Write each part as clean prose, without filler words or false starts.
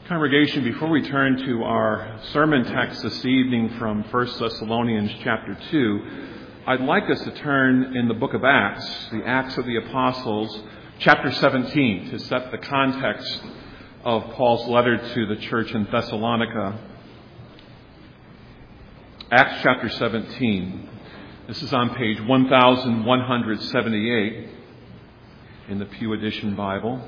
Congregation, before we turn to our sermon text this evening from 1 Thessalonians chapter 2, I'd like us to turn in the book of Acts, the Acts of the Apostles, chapter 17, to set the context of Paul's letter to the church in Thessalonica. Acts chapter 17. This is on page 1178 in the Pew Edition Bible.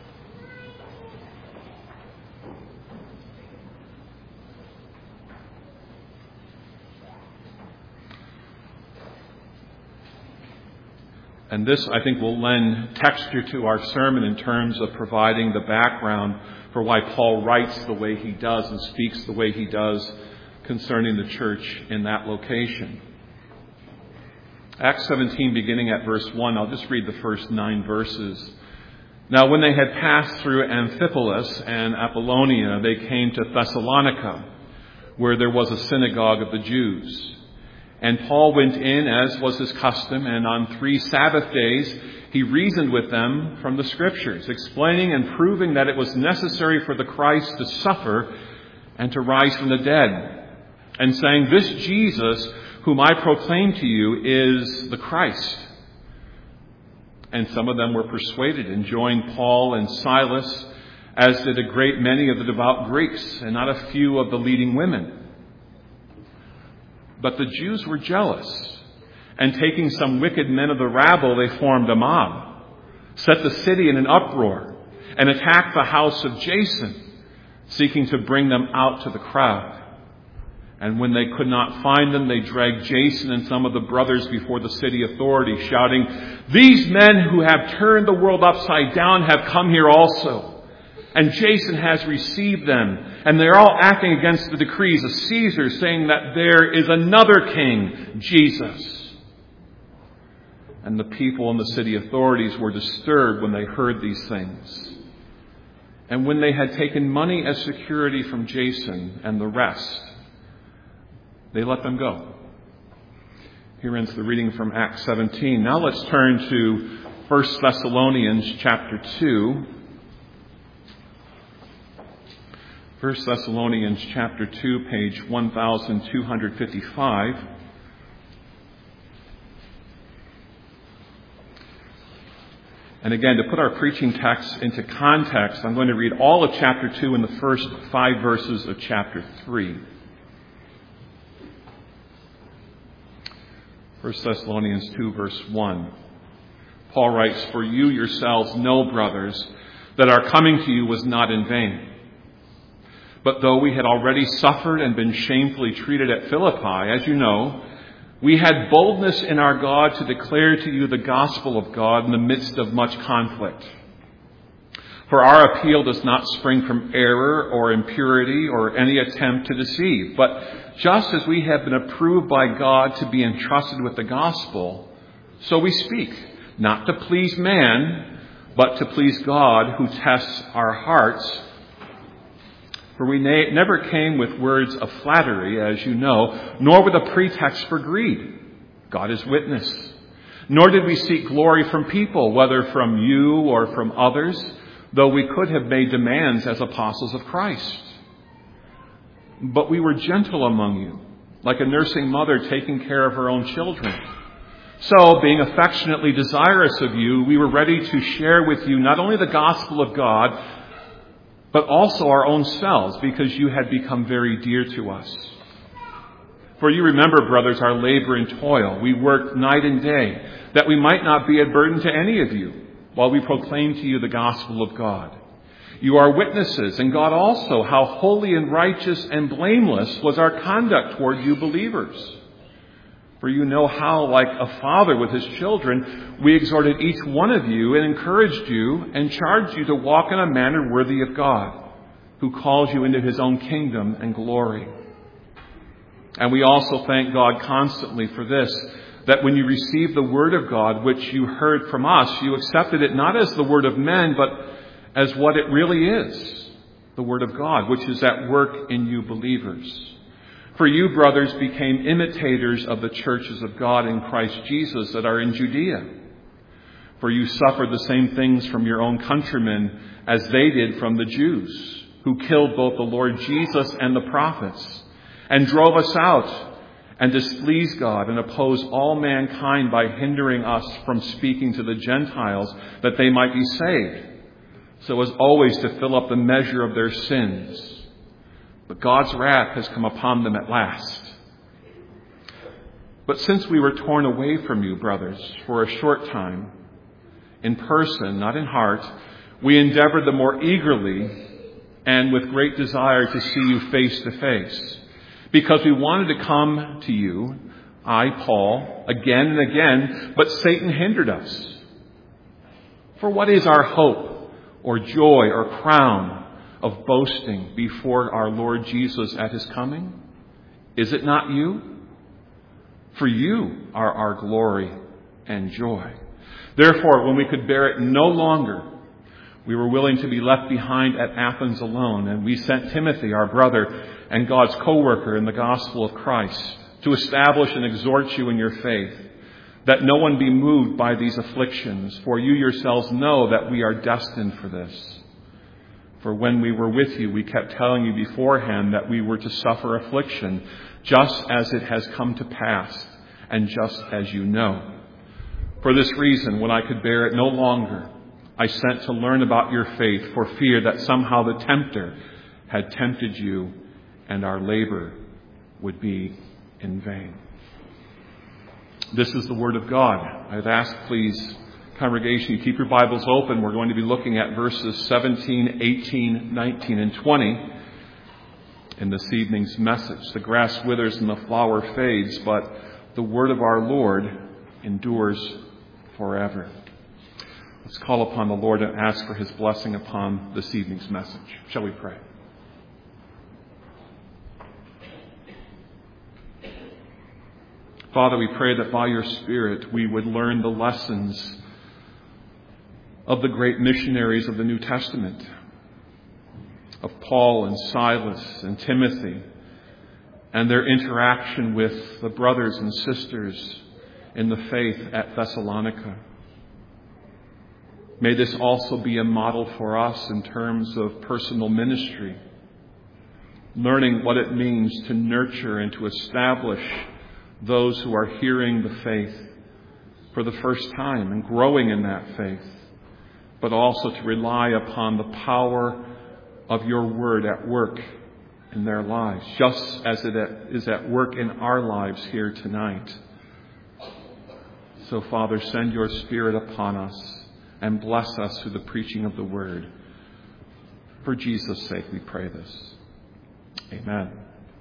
And this, I think, will lend texture to our sermon in terms of providing the background for why Paul writes the way he does and speaks the way he does concerning the church in that location. Acts 17, beginning at verse 1, I'll just read the first 9 verses. Now, when they had passed through Amphipolis and Apollonia, they came to Thessalonica, where there was a synagogue of the Jews. And Paul went in, as was his custom, and on 3 Sabbath days he reasoned with them from the Scriptures, explaining and proving that it was necessary for the Christ to suffer and to rise from the dead, and saying, "This Jesus, whom I proclaim to you, is the Christ." And some of them were persuaded and joined Paul and Silas, as did a great many of the devout Greeks, and not a few of the leading women. But the Jews were jealous, and taking some wicked men of the rabble, they formed a mob, set the city in an uproar, and attacked the house of Jason, seeking to bring them out to the crowd. And when they could not find them, they dragged Jason and some of the brothers before the city authorities, shouting, "These men who have turned the world upside down have come here also. And Jason has received them, and they're all acting against the decrees of Caesar, saying that there is another king, Jesus." And the people and the city authorities were disturbed when they heard these things. And when they had taken money as security from Jason and the rest, they let them go. Here ends the reading from Acts 17. Now let's turn to 1 Thessalonians chapter 2. 1 Thessalonians chapter 2, page 1255. And again, to put our preaching text into context, I'm going to read all of chapter 2 and the first 5 verses of chapter 3. 1 Thessalonians 2, verse 1. Paul writes, "For you yourselves know, brothers, that our coming to you was not in vain. But though we had already suffered and been shamefully treated at Philippi, as you know, we had boldness in our God to declare to you the gospel of God in the midst of much conflict. For our appeal does not spring from error or impurity or any attempt to deceive, but just as we have been approved by God to be entrusted with the gospel, so we speak, not to please man, but to please God who tests our hearts. For we never came with words of flattery, as you know, nor with a pretext for greed. God is witness. Nor did we seek glory from people, whether from you or from others, though we could have made demands as apostles of Christ. But we were gentle among you, like a nursing mother taking care of her own children. So, being affectionately desirous of you, we were ready to share with you not only the gospel of God, but also our own selves, because you had become very dear to us. For you remember, brothers, our labor and toil. We worked night and day, that we might not be a burden to any of you, while we proclaim to you the gospel of God. You are witnesses, and God also, how holy and righteous and blameless was our conduct toward you believers. For you know how, like a father with his children, we exhorted each one of you and encouraged you and charged you to walk in a manner worthy of God, who calls you into his own kingdom and glory. And we also thank God constantly for this, that when you received the word of God, which you heard from us, you accepted it not as the word of men, but as what it really is, the word of God, which is at work in you believers. For you, brothers, became imitators of the churches of God in Christ Jesus that are in Judea. For you suffered the same things from your own countrymen as they did from the Jews, who killed both the Lord Jesus and the prophets, and drove us out, and displeased God, and opposed all mankind by hindering us from speaking to the Gentiles that they might be saved, so as always to fill up the measure of their sins. But God's wrath has come upon them at last. But since we were torn away from you, brothers, for a short time, in person, not in heart, we endeavored the more eagerly and with great desire to see you face to face, because we wanted to come to you, I, Paul, again and again, but Satan hindered us. For what is our hope or joy or crown of boasting before our Lord Jesus at his coming? Is it not you? For you are our glory and joy. Therefore, when we could bear it no longer, we were willing to be left behind at Athens alone, and we sent Timothy, our brother and God's co-worker in the gospel of Christ, to establish and exhort you in your faith, that no one be moved by these afflictions, for you yourselves know that we are destined for this. For when we were with you, we kept telling you beforehand that we were to suffer affliction, just as it has come to pass, and just as you know. For this reason, when I could bear it no longer, I sent to learn about your faith, for fear that somehow the tempter had tempted you, and our labor would be in vain. This is the word of God. I'd ask, please, congregation, you keep your Bibles open. We're going to be looking at verses 17, 18, 19, and 20 in this evening's message. The grass withers and the flower fades, but the word of our Lord endures forever. Let's call upon the Lord and ask for his blessing upon this evening's message. Shall we pray? Father, we pray that by your Spirit we would learn the lessons of the great missionaries of the New Testament, of Paul and Silas and Timothy, and their interaction with the brothers and sisters in the faith at Thessalonica. May this also be a model for us in terms of personal ministry, learning what it means to nurture and to establish those who are hearing the faith for the first time and growing in that faith, but also to rely upon the power of your word at work in their lives, just as it is at work in our lives here tonight. So, Father, send your Spirit upon us and bless us through the preaching of the word. For Jesus' sake we pray this. Amen.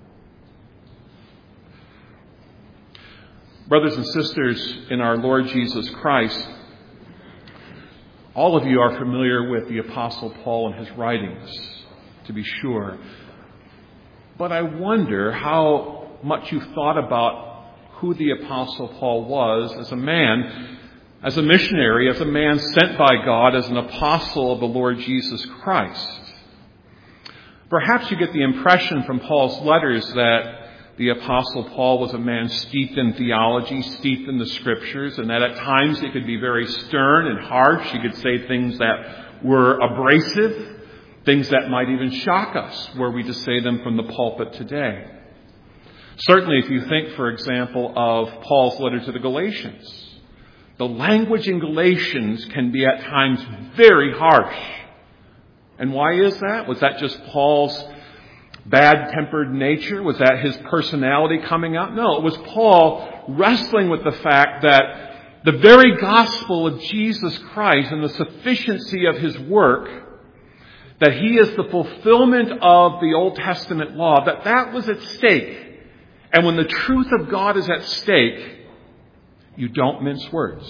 Brothers and sisters in our Lord Jesus Christ, all of you are familiar with the Apostle Paul and his writings, to be sure. But I wonder how much you've thought about who the Apostle Paul was as a man, as a missionary, as a man sent by God, as an apostle of the Lord Jesus Christ. Perhaps you get the impression from Paul's letters that the Apostle Paul was a man steeped in theology, steeped in the Scriptures, and that at times he could be very stern and harsh. He could say things that were abrasive, things that might even shock us were we to say them from the pulpit today. Certainly, if you think, for example, of Paul's letter to the Galatians, the language in Galatians can be at times very harsh. And why is that? Was that just Paul's bad-tempered nature? Was that his personality coming out? No, it was Paul wrestling with the fact that the very gospel of Jesus Christ and the sufficiency of his work, that he is the fulfillment of the Old Testament law, that was at stake. And when the truth of God is at stake, you don't mince words.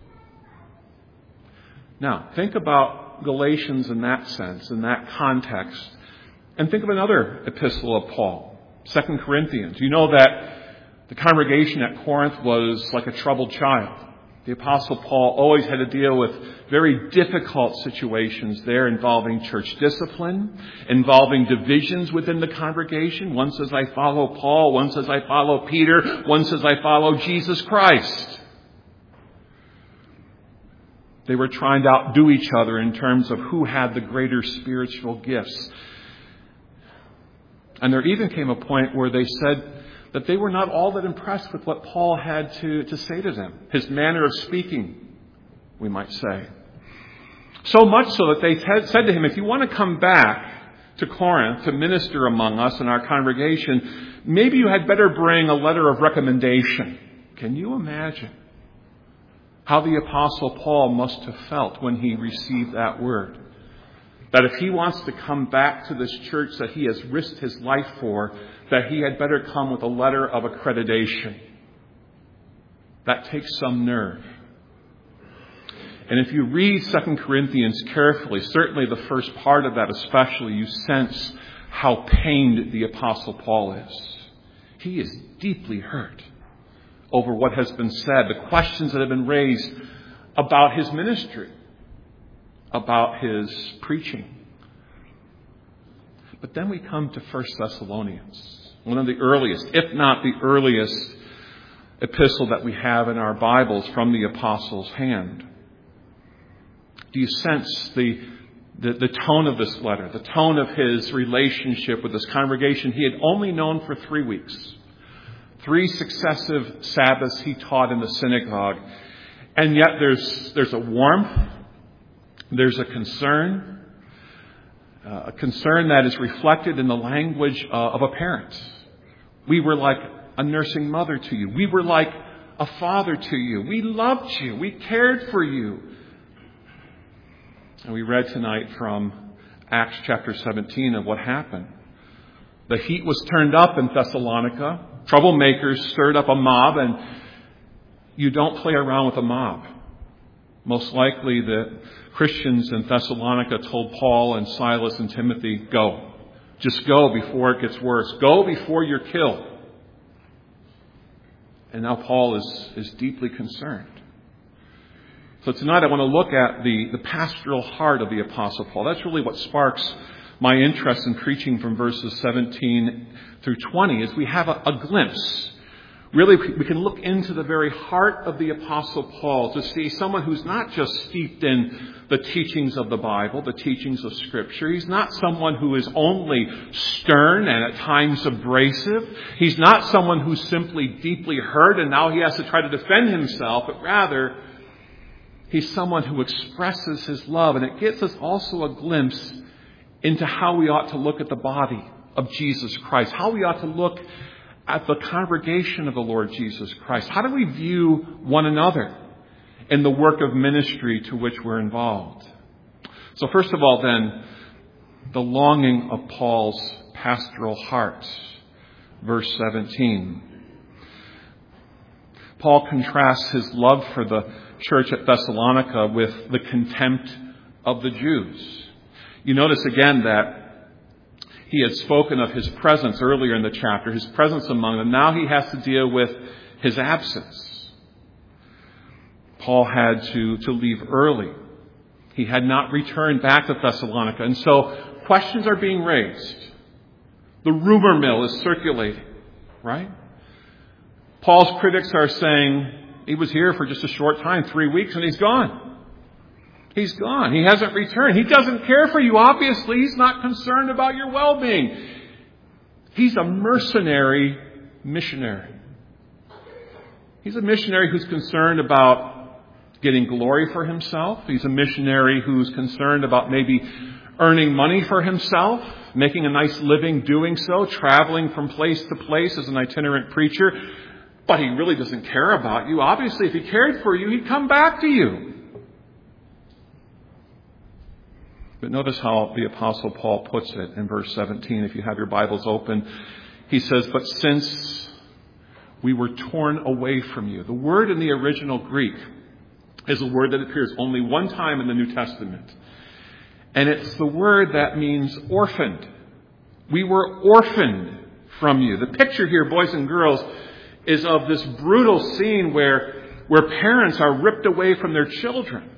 Now, think about Galatians in that sense, in that context. And think of another epistle of Paul, 2 Corinthians. You know that the congregation at Corinth was like a troubled child. The Apostle Paul always had to deal with very difficult situations there involving church discipline, involving divisions within the congregation. One says, I follow Paul. One says, I follow Peter. One says, I follow Jesus Christ. They were trying to outdo each other in terms of who had the greater spiritual gifts. And there even came a point where they said that they were not all that impressed with what Paul had to say to them. His manner of speaking, we might say. So much so that they said to him, if you want to come back to Corinth to minister among us in our congregation, maybe you had better bring a letter of recommendation. Can you imagine how the Apostle Paul must have felt when he received that word? That if he wants to come back to this church that he has risked his life for, that he had better come with a letter of accreditation. That takes some nerve. And if you read 2 Corinthians carefully, certainly the first part of that especially, you sense how pained the Apostle Paul is. He is deeply hurt over what has been said, the questions that have been raised about his ministry, about his preaching. But then we come to 1 Thessalonians, one of the earliest, if not the earliest epistle that we have in our Bibles from the Apostle's hand. Do you sense the tone of this letter, the tone of his relationship with this congregation he had only known for 3 weeks? 3 successive Sabbaths he taught in the synagogue. And yet there's a warmth, there's a concern that is reflected in the language of a parent. We were like a nursing mother to you. We were like a father to you. We loved you. We cared for you. And we read tonight from Acts chapter 17 of what happened. The heat was turned up in Thessalonica. Troublemakers stirred up a mob, and you don't play around with a mob. Most likely the Christians in Thessalonica told Paul and Silas and Timothy, go. Just go before it gets worse. Go before you're killed. And now Paul is deeply concerned. So tonight I want to look at the pastoral heart of the Apostle Paul. That's really what sparks my interest in preaching from verses 17 through 20, is we have a glimpse. Really, we can look into the very heart of the Apostle Paul to see someone who's not just steeped in the teachings of the Bible, the teachings of Scripture. He's not someone who is only stern and at times abrasive. He's not someone who's simply deeply hurt and now he has to try to defend himself, but rather he's someone who expresses his love. And it gives us also a glimpse into how we ought to look at the body of Jesus Christ, how we ought to look at the congregation of the Lord Jesus Christ. How do we view one another in the work of ministry to which we're involved? So first of all, then, the longing of Paul's pastoral heart. Verse 17. Paul contrasts his love for the church at Thessalonica with the contempt of the Jews. You notice again that he had spoken of his presence earlier in the chapter, his presence among them. Now he has to deal with his absence. Paul had to leave early. He had not returned back to Thessalonica. And so questions are being raised. The rumor mill is circulating, right? Paul's critics are saying he was here for just a short time, 3 weeks, and he's gone. He's gone. He hasn't returned. He doesn't care for you, obviously. He's not concerned about your well-being. He's a mercenary missionary. He's a missionary who's concerned about getting glory for himself. He's a missionary who's concerned about maybe earning money for himself, making a nice living doing so, traveling from place to place as an itinerant preacher. But he really doesn't care about you. Obviously, if he cared for you, he'd come back to you. But notice how the Apostle Paul puts it in verse 17. If you have your Bibles open, he says, but since we were torn away from you. The word in the original Greek is a word that appears only one time in the New Testament. And it's the word that means orphaned. We were orphaned from you. The picture here, boys and girls, is of this brutal scene where parents are ripped away from their children.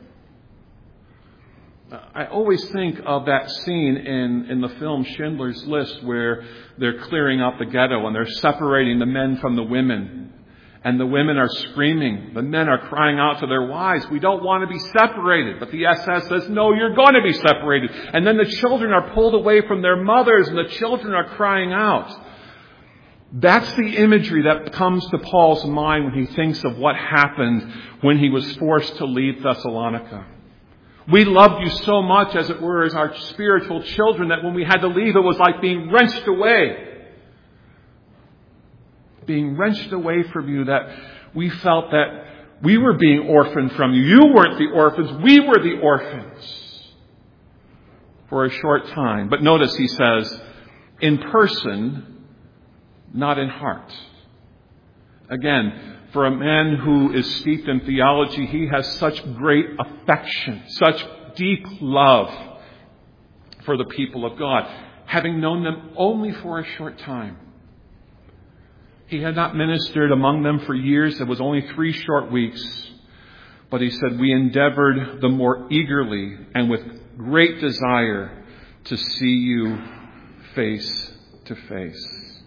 I always think of that scene in the film Schindler's List where they're clearing out the ghetto and they're separating the men from the women. And the women are screaming. The men are crying out to their wives, we don't want to be separated. But the SS says, no, you're going to be separated. And then the children are pulled away from their mothers and the children are crying out. That's the imagery that comes to Paul's mind when he thinks of what happened when he was forced to leave Thessalonica. We loved you so much, as it were, as our spiritual children, that when we had to leave, it was like being wrenched away. Being wrenched away from you, that we felt that we were being orphaned from you. You weren't the orphans, we were the orphans for a short time. But notice he says, in person, not in heart. Again, for a man who is steeped in theology, he has such great affection, such deep love for the people of God, having known them only for a short time. He had not ministered among them for years. It was only 3 short weeks. But he said, we endeavored the more eagerly and with great desire to see you face to face.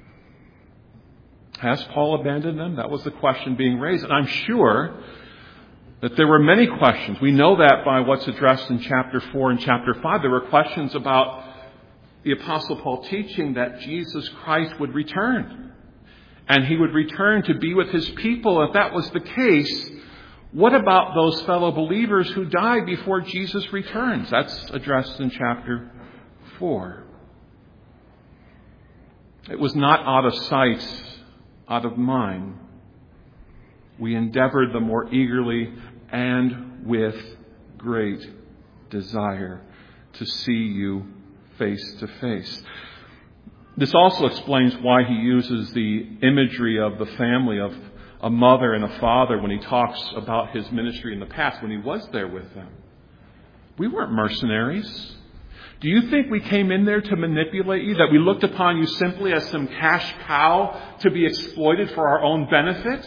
Has Paul abandoned them? That was the question being raised. And I'm sure that there were many questions. We know that by what's addressed in chapter 4 and chapter 5. There were questions about the Apostle Paul teaching that Jesus Christ would return. And he would return to be with his people. If that was the case, what about those fellow believers who died before Jesus returns? That's addressed in chapter 4. It was not out of sight, out of mind. We endeavored the more eagerly and with great desire to see you face to face. This also explains why he uses the imagery of the family of a mother and a father when he talks about his ministry in the past, when he was there with them. We weren't mercenaries. Do you think we came in there to manipulate you, that we looked upon you simply as some cash cow to be exploited for our own benefit?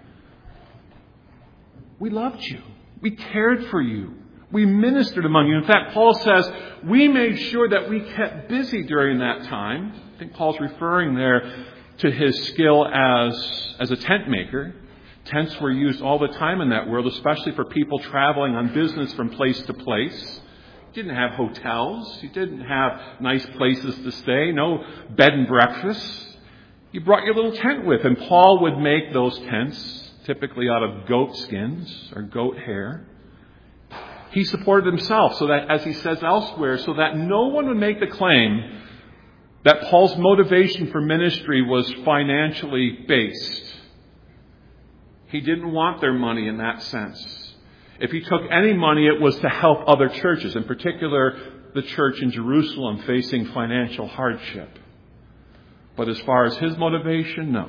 We loved you. We cared for you. We ministered among you. In fact, Paul says we made sure that we kept busy during that time. I think Paul's referring there to his skill as a tent maker. Tents were used all the time in that world, especially for people traveling on business from place to place. You didn't have hotels. You didn't have nice places to stay. No bed and breakfast. You brought your little tent with. And Paul would make those tents, typically out of goat skins or goat hair. He supported himself, so that, as he says elsewhere, so that no one would make the claim that Paul's motivation for ministry was financially based. He didn't want their money in that sense. If he took any money, it was to help other churches, in particular the church in Jerusalem facing financial hardship. But as far as his motivation, no.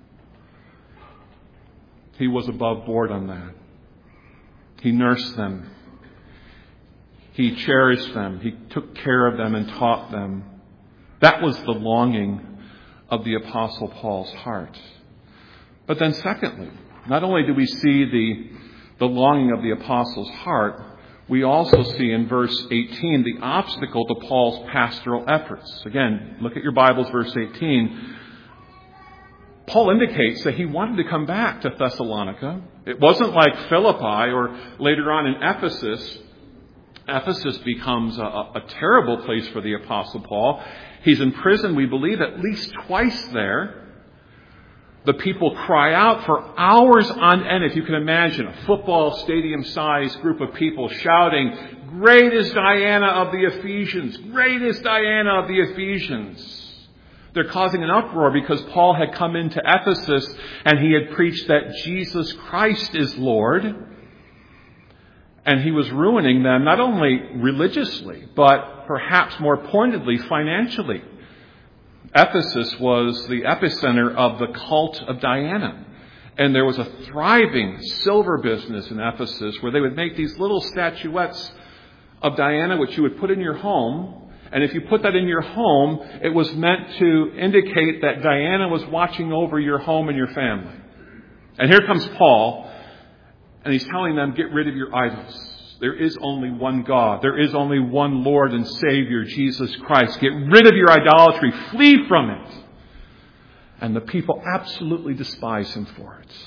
He was above board on that. He nursed them. He cherished them. He took care of them and taught them. That was the longing of the Apostle Paul's heart. But then secondly, not only do we see the longing of the Apostle's heart, we also see in verse 18 the obstacle to Paul's pastoral efforts. Again, look at your Bibles, verse 18. Paul indicates that he wanted to come back to Thessalonica. It wasn't like Philippi or later on in Ephesus. Ephesus becomes a terrible place for the Apostle Paul. He's in prison, we believe, at least twice there. The people cry out for hours on end. If you can imagine, a football stadium-sized group of people shouting, "Great is Diana of the Ephesians! Great is Diana of the Ephesians!" They're causing an uproar because Paul had come into Ephesus and he had preached that Jesus Christ is Lord. And he was ruining them not only religiously, but perhaps more pointedly financially. Ephesus was the epicenter of the cult of Diana. And there was a thriving silver business in Ephesus where they would make these little statuettes of Diana, which you would put in your home. And if you put that in your home, it was meant to indicate that Diana was watching over your home and your family. And here comes Paul. And he's telling them, get rid of your idols. There is only one God. There is only one Lord and Savior, Jesus Christ. Get rid of your idolatry. Flee from it. And the people absolutely despise him for it.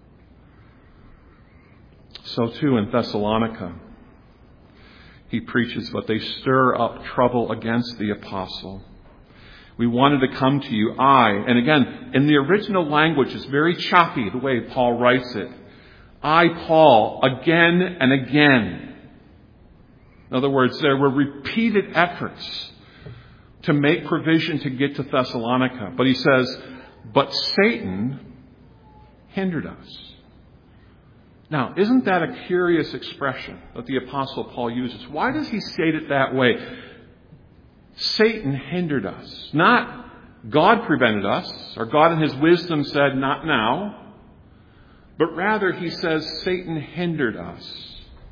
So too in Thessalonica, he preaches, but they stir up trouble against the apostle. We wanted to come to you, and again, in the original language, it's very choppy the way Paul writes it. I, Paul, again and again. In other words, there were repeated efforts to make provision to get to Thessalonica. But he says, but Satan hindered us. Now, isn't that a curious expression that the Apostle Paul uses? Why does he state it that way? Satan hindered us. Not God prevented us, or God in his wisdom said, not now. But rather, he says, Satan hindered us.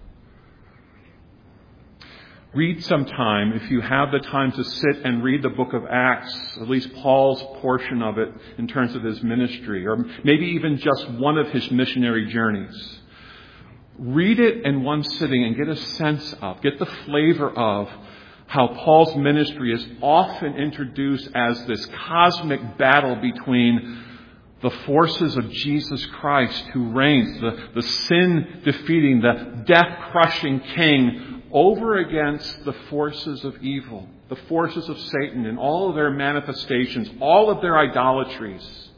Read sometime, if you have the time to sit and read the book of Acts, at least Paul's portion of it in terms of his ministry, or maybe even just one of his missionary journeys. Read it in one sitting and get a sense of, get the flavor of how Paul's ministry is often introduced as this cosmic battle between the forces of Jesus Christ who reigns, the sin-defeating, the death-crushing King, over against the forces of evil, the forces of Satan and all of their manifestations, all of their idolatries.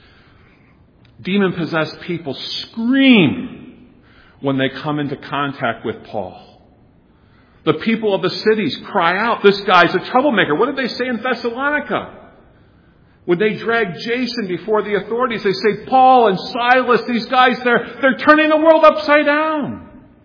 Demon-possessed people scream when they come into contact with Paul. The people of the cities cry out, this guy's a troublemaker. What did they say in Thessalonica? When they drag Jason before the authorities, they say, Paul and Silas, these guys, they're turning the world upside down.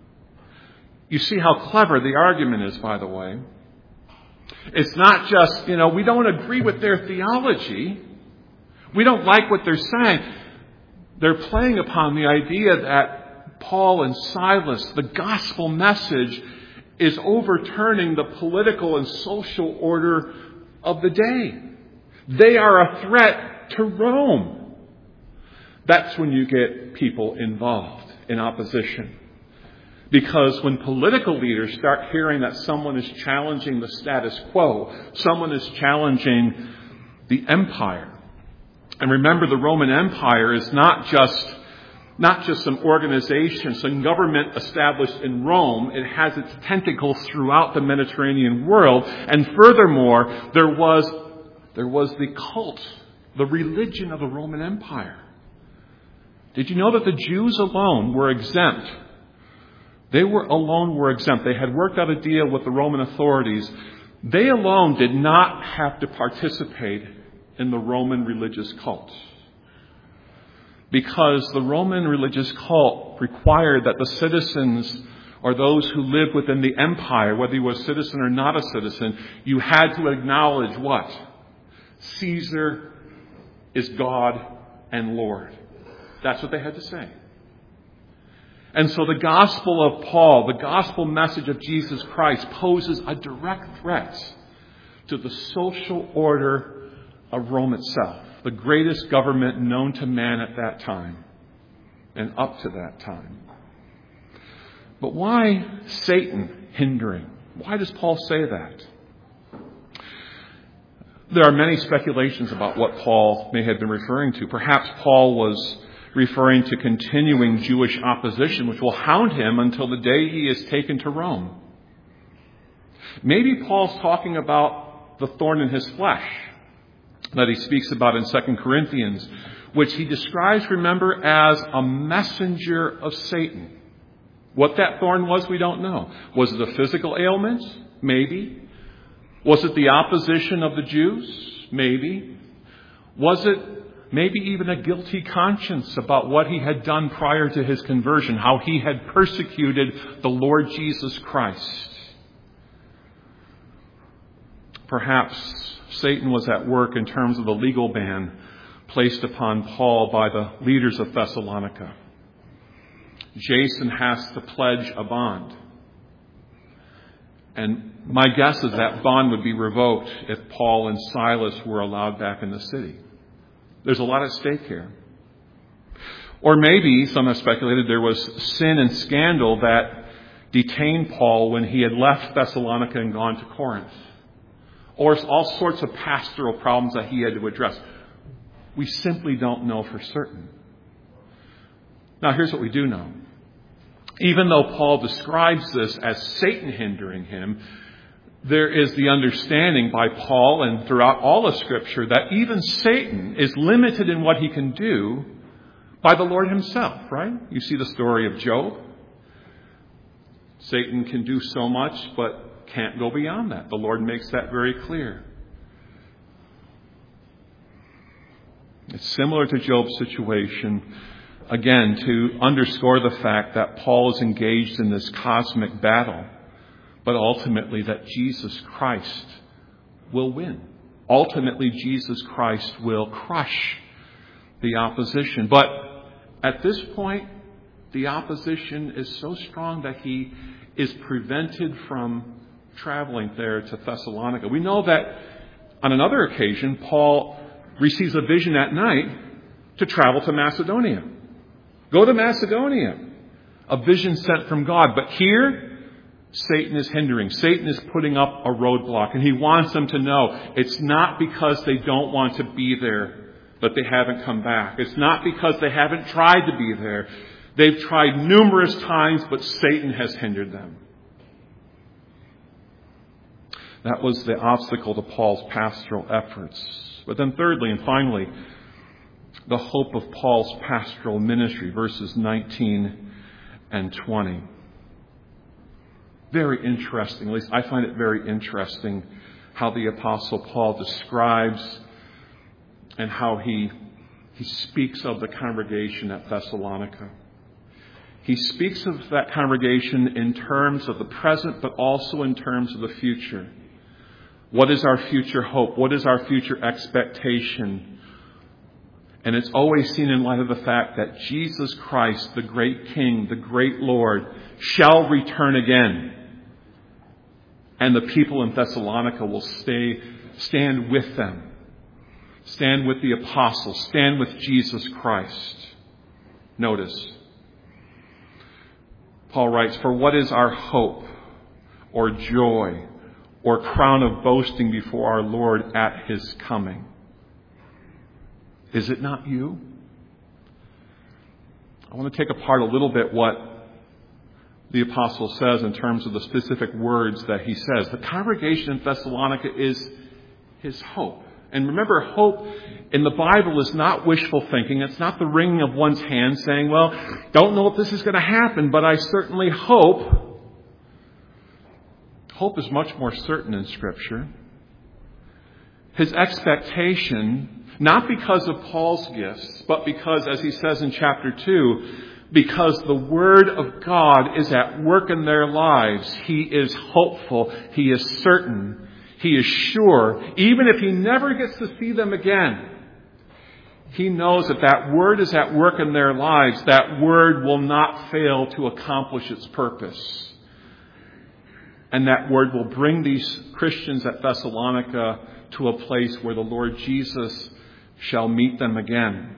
You see how clever the argument is, by the way. It's not just, we don't agree with their theology. We don't like what they're saying. They're playing upon the idea that Paul and Silas, the gospel message, is overturning the political and social order of the day. They are a threat to Rome. That's when you get people involved in opposition. Because when political leaders start hearing that someone is challenging the status quo, someone is challenging the empire. And remember, the Roman Empire is not just some organization, some government established in Rome. It has its tentacles throughout the Mediterranean world. And furthermore, there was the cult, the religion of the Roman Empire. Did you know that the Jews alone were exempt? They were exempt. They had worked out a deal with the Roman authorities. They alone did not have to participate in the Roman religious cult. Because the Roman religious cult required that the citizens or those who lived within the empire, whether you were a citizen or not a citizen, you had to acknowledge what? Caesar is God and Lord. That's what they had to say. And so the gospel of Paul, the gospel message of Jesus Christ, poses a direct threat to the social order of Rome itself, the greatest government known to man at that time and up to that time. But why Satan hindering? Why does Paul say that? There are many speculations about what Paul may have been referring to. Perhaps Paul was referring to continuing Jewish opposition, which will hound him until the day he is taken to Rome. Maybe Paul's talking about the thorn in his flesh that he speaks about in 2 Corinthians, which he describes, remember, as a messenger of Satan. What that thorn was, we don't know. Was it a physical ailment? Maybe. Was it the opposition of the Jews? Maybe. Was it maybe even a guilty conscience about what he had done prior to his conversion, how he had persecuted the Lord Jesus Christ? Perhaps Satan was at work in terms of the legal ban placed upon Paul by the leaders of Thessalonica. Jason has to pledge a bond. And my guess is that bond would be revoked if Paul and Silas were allowed back in the city. There's a lot at stake here. Or maybe, some have speculated, there was sin and scandal that detained Paul when he had left Thessalonica and gone to Corinth. Or all sorts of pastoral problems that he had to address. We simply don't know for certain. Now, here's what we do know. Even though Paul describes this as Satan hindering him, there is the understanding by Paul and throughout all of Scripture that even Satan is limited in what he can do by the Lord himself, right? You see the story of Job. Satan can do so much, but can't go beyond that. The Lord makes that very clear. It's similar to Job's situation, again, to underscore the fact that Paul is engaged in this cosmic battle, but ultimately that Jesus Christ will win. Ultimately, Jesus Christ will crush the opposition. But at this point, the opposition is so strong that he is prevented from traveling there to Thessalonica. We know that on another occasion, Paul receives a vision at night to travel to Macedonia. Go to Macedonia. A vision sent from God. But here, Satan is hindering. Satan is putting up a roadblock. And he wants them to know it's not because they don't want to be there that they haven't come back. It's not because they haven't tried to be there. They've tried numerous times, but Satan has hindered them. That was the obstacle to Paul's pastoral efforts. But then thirdly and finally, the hope of Paul's pastoral ministry, verses 19 and 20. Very interesting, at least I find it very interesting how the Apostle Paul describes and how he speaks of the congregation at Thessalonica. He speaks of that congregation in terms of the present, but also in terms of the future. What is our future hope? What is our future expectation? And it's always seen in light of the fact that Jesus Christ, the great King, the great Lord, shall return again. And the people in Thessalonica will stand with them. Stand with the apostles. Stand with Jesus Christ. Notice, Paul writes, "For what is our hope or joy or crown of boasting before our Lord at his coming? Is it not you?" I want to take apart a little bit what the apostle says in terms of the specific words that he says. The congregation in Thessalonica is his hope. And remember, hope in the Bible is not wishful thinking. It's not the wringing of one's hands saying, well, don't know if this is going to happen, but I certainly hope. Hope is much more certain in Scripture. His expectation, not because of Paul's gifts, but because, as he says in chapter 2, because the Word of God is at work in their lives, he is hopeful, he is certain, he is sure, even if he never gets to see them again. He knows that that Word is at work in their lives. That Word will not fail to accomplish its purpose. And that Word will bring these Christians at Thessalonica to a place where the Lord Jesus shall meet them again.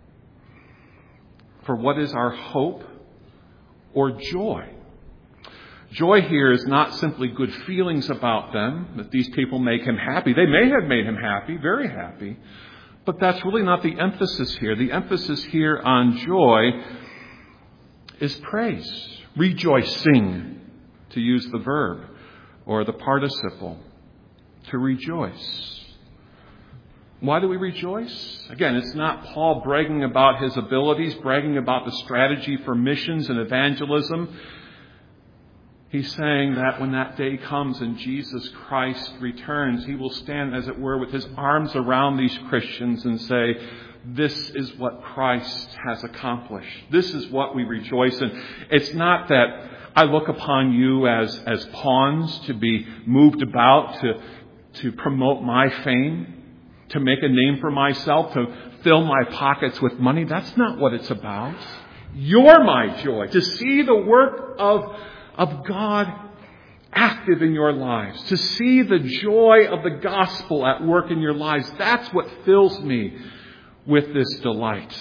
For what is our hope or joy? Joy here is not simply good feelings about them, that these people make him happy. They may have made him happy, very happy, but that's really not the emphasis here. The emphasis here on joy is praise. Rejoicing, to use the verb or the participle, to rejoice. Why do we rejoice? Again, it's not Paul bragging about his abilities, bragging about the strategy for missions and evangelism. He's saying that when that day comes and Jesus Christ returns, he will stand, as it were, with his arms around these Christians and say, this is what Christ has accomplished. This is what we rejoice in. It's not that I look upon you as pawns to be moved about to promote my fame, to make a name for myself, to fill my pockets with money. That's not what it's about. You're my joy. To see the work of God active in your lives, to see the joy of the gospel at work in your lives, that's what fills me with this delight.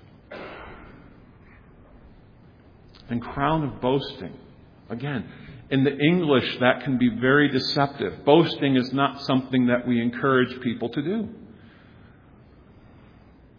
And crown of boasting. Again, in the English, that can be very deceptive. Boasting is not something that we encourage people to do.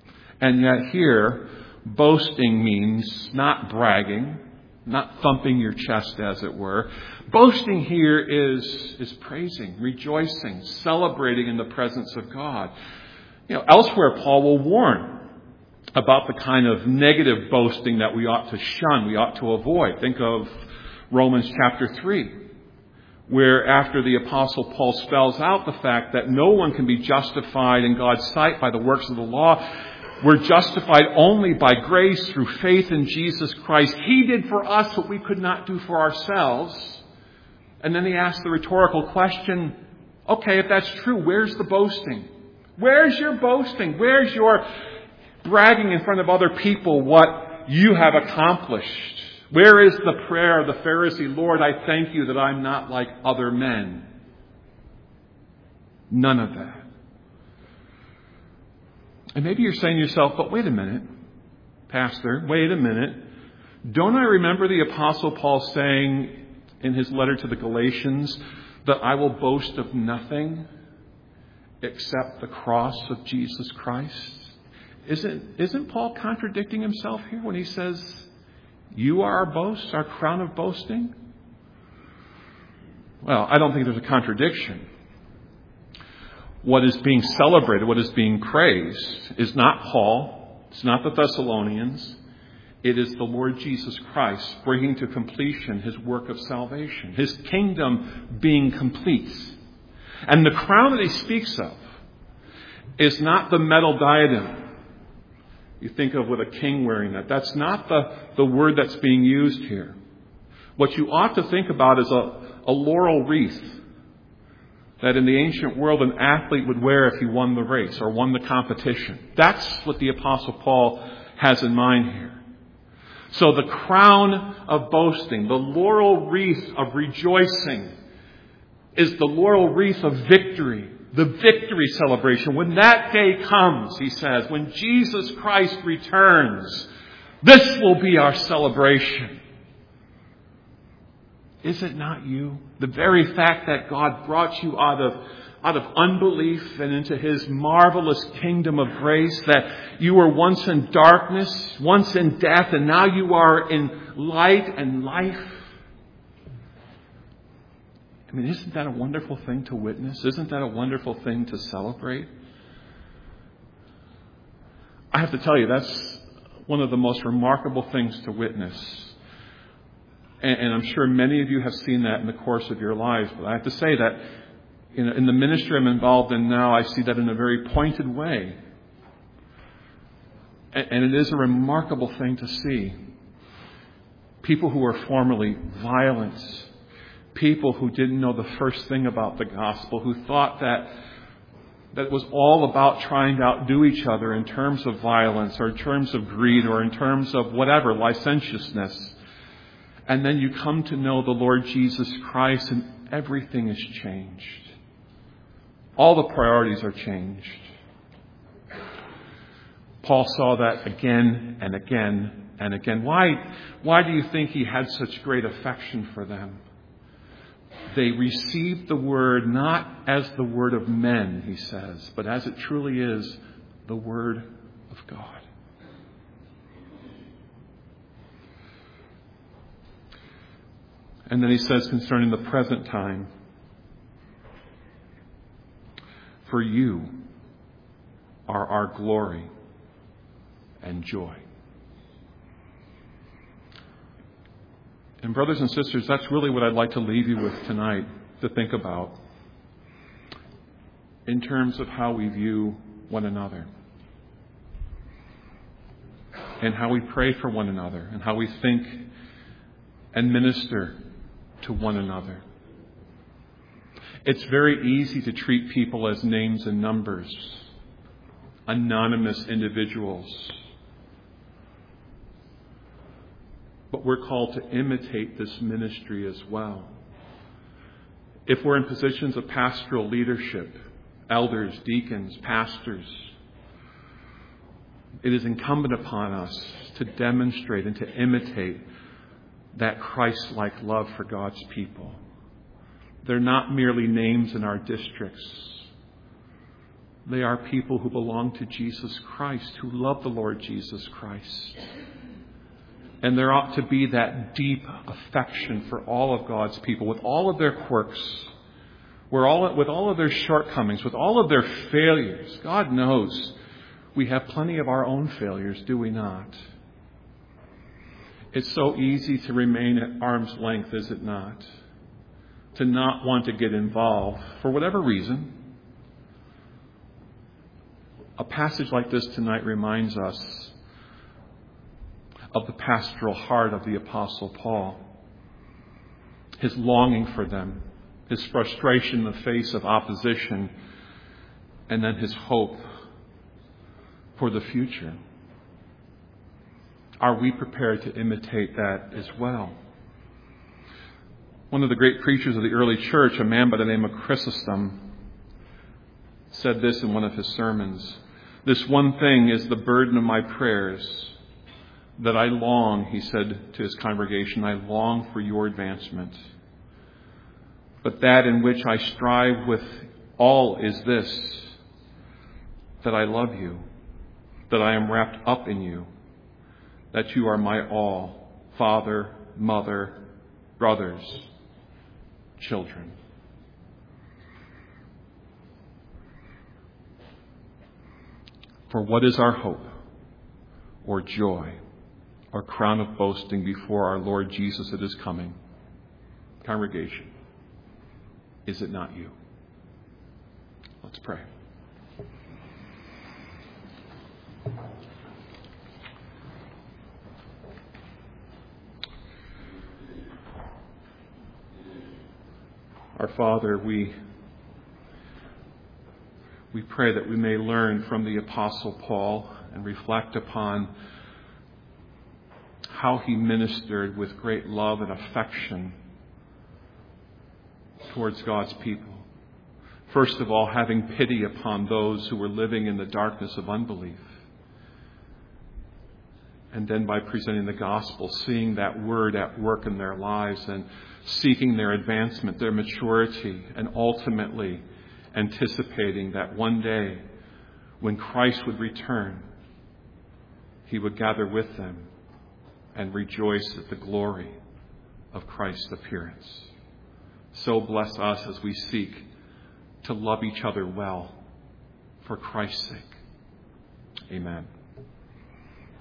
And yet here, boasting means not bragging, not thumping your chest, as it were. Boasting here is praising, rejoicing, celebrating in the presence of God. Elsewhere, Paul will warn about the kind of negative boasting that we ought to shun, we ought to avoid. Think of Romans chapter 3, where after the Apostle Paul spells out the fact that no one can be justified in God's sight by the works of the law. We're justified only by grace through faith in Jesus Christ. He did for us what we could not do for ourselves. And then he asks the rhetorical question, okay, if that's true, where's the boasting? Where's your boasting? Where's your bragging in front of other people what you have accomplished? Where is the prayer of the Pharisee, Lord, I thank you that I'm not like other men? None of that. And maybe you're saying to yourself, but wait a minute, Pastor, wait a minute. Don't I remember the Apostle Paul saying in his letter to the Galatians that I will boast of nothing except the cross of Jesus Christ? Isn't Paul contradicting himself here when he says, you are our boast, our crown of boasting? Well, I don't think there's a contradiction. What is being celebrated, what is being praised, is not Paul, it's not the Thessalonians. It is the Lord Jesus Christ bringing to completion his work of salvation, his kingdom being complete. And the crown that he speaks of is not the metal diadem you think of with a king wearing that. That's not the word that's being used here. What you ought to think about is a laurel wreath that in the ancient world an athlete would wear if he won the race or won the competition. That's what the Apostle Paul has in mind here. So the crown of boasting, the laurel wreath of rejoicing, is the laurel wreath of victory, the victory celebration. When that day comes, he says, when Jesus Christ returns, this will be our celebration. Is it not you? The very fact that God brought you out of unbelief and into his marvelous kingdom of grace, that you were once in darkness, once in death, and now you are in light and life. I mean, isn't that a wonderful thing to witness? Isn't that a wonderful thing to celebrate? I have to tell you, that's one of the most remarkable things to witness. And I'm sure many of you have seen that in the course of your lives. But I have to say that in the ministry I'm involved in now, I see that in a very pointed way. And it is a remarkable thing to see. People who were formerly violent, people who didn't know the first thing about the gospel, who thought that it was all about trying to outdo each other in terms of violence or in terms of greed or in terms of whatever, licentiousness. And then you come to know the Lord Jesus Christ and everything is changed. All the priorities are changed. Paul saw that again and again and again. Why do you think he had such great affection for them? They received the word not as the word of men, he says, but as it truly is, the word of God. And then he says concerning the present time, for you are our glory and joy. And brothers and sisters, that's really what I'd like to leave you with tonight to think about in terms of how we view one another and how we pray for one another and how we think and minister to one another. It's very easy to treat people as names and numbers, anonymous individuals. But we're called to imitate this ministry as well. If we're in positions of pastoral leadership, elders, deacons, pastors, it is incumbent upon us to demonstrate and to imitate that Christ-like love for God's people. They're not merely names in our districts. They are people who belong to Jesus Christ, who love the Lord Jesus Christ. And there ought to be that deep affection for all of God's people, with all of their quirks, with all of their shortcomings, with all of their failures. God knows we have plenty of our own failures, do we not? It's so easy to remain at arm's length, is it not? To not want to get involved for whatever reason. A passage like this tonight reminds us of the pastoral heart of the Apostle Paul. His longing for them, his frustration in the face of opposition, and then his hope for the future. Are we prepared to imitate that as well? One of the great preachers of the early church, a man by the name of Chrysostom, said this in one of his sermons. This one thing is the burden of my prayers, that I long, he said to his congregation, I long for your advancement. But that in which I strive with all is this, that I love you, that I am wrapped up in you, that you are my all, father, mother, brothers, children. For what is our hope or joy or crown of boasting before our Lord Jesus at his coming? Congregation, is it not you? Let's pray. Our Father, we pray that we may learn from the Apostle Paul and reflect upon how he ministered with great love and affection towards God's people. First of all, having pity upon those who were living in the darkness of unbelief. And then by presenting the gospel, seeing that word at work in their lives and seeking their advancement, their maturity, and ultimately anticipating that one day when Christ would return, he would gather with them and rejoice at the glory of Christ's appearance. So bless us as we seek to love each other well for Christ's sake. Amen.